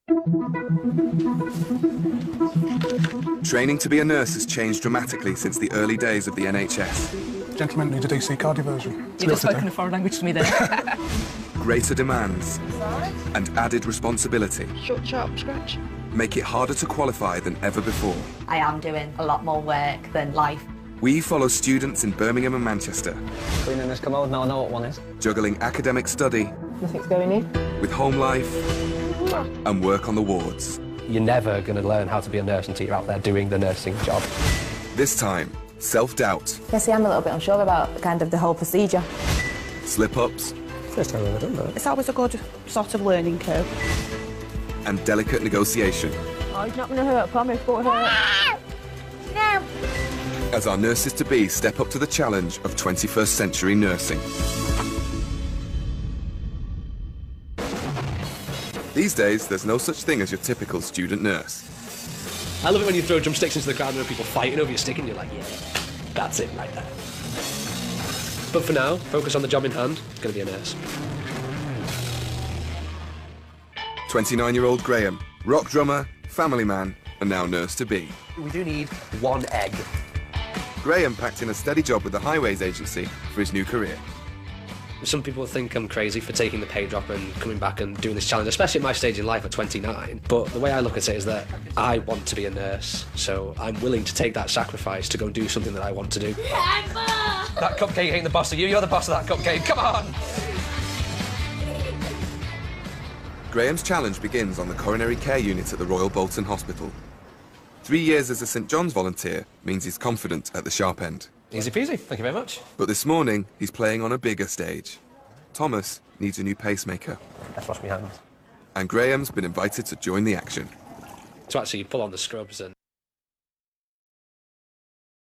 Training to be a nurse has changed dramatically since the early days of the NHS. Gentlemen need a DC car diversion. You've just spoken a foreign language to me there. Greater demands and added responsibility Short, sharp scratch. make it harder to qualify than ever before. I am doing a lot more work than life. We follow students in Birmingham and Manchester, Cleaning this commode, now I know what one is. juggling academic study Nothing's going in. with home life and work on the wards. You're never going to learn how to be a nurse until you're out there doing the nursing job. This time, self-doubt, Yes, I'm a little bit unsure about kind of the whole procedure. slip-ups First time I've ever done that. It's always a good sort of learning curve. and delicate negotiation Oh, it's not going to hurt, promise, but hurt. as our nurses-to-be step up to the challenge of 21st century nursing. These days, there's no such thing as your typical student nurse. I love it when you throw drumsticks into the crowd and there are people fighting over your stick and you're like, yeah, that's it right there. But for now, focus on the job in hand. Going to be a nurse. 29-year-old Graham, rock drummer, family man, and now nurse-to-be. We do need one egg. Graham packed in a steady job with the Highways Agency for his new career. Some people think I'm crazy for taking the pay drop and coming back and doing this challenge, especially at my stage in life at 29. But the way I look at it is that I want to be a nurse, so I'm willing to take that sacrifice to go do something that I want to do. That cupcake ain't the boss of you, you're the boss of that cupcake, come on! Graham's challenge begins on the coronary care unit at the Royal Bolton Hospital. 3 years as a St John's volunteer means he's confident at the sharp end. Easy peasy, thank you very much. But this morning, he's playing on a bigger stage. Thomas needs a new pacemaker, Let's wash my hands. and Graham's been invited to join the action. To actually pull on the scrubs and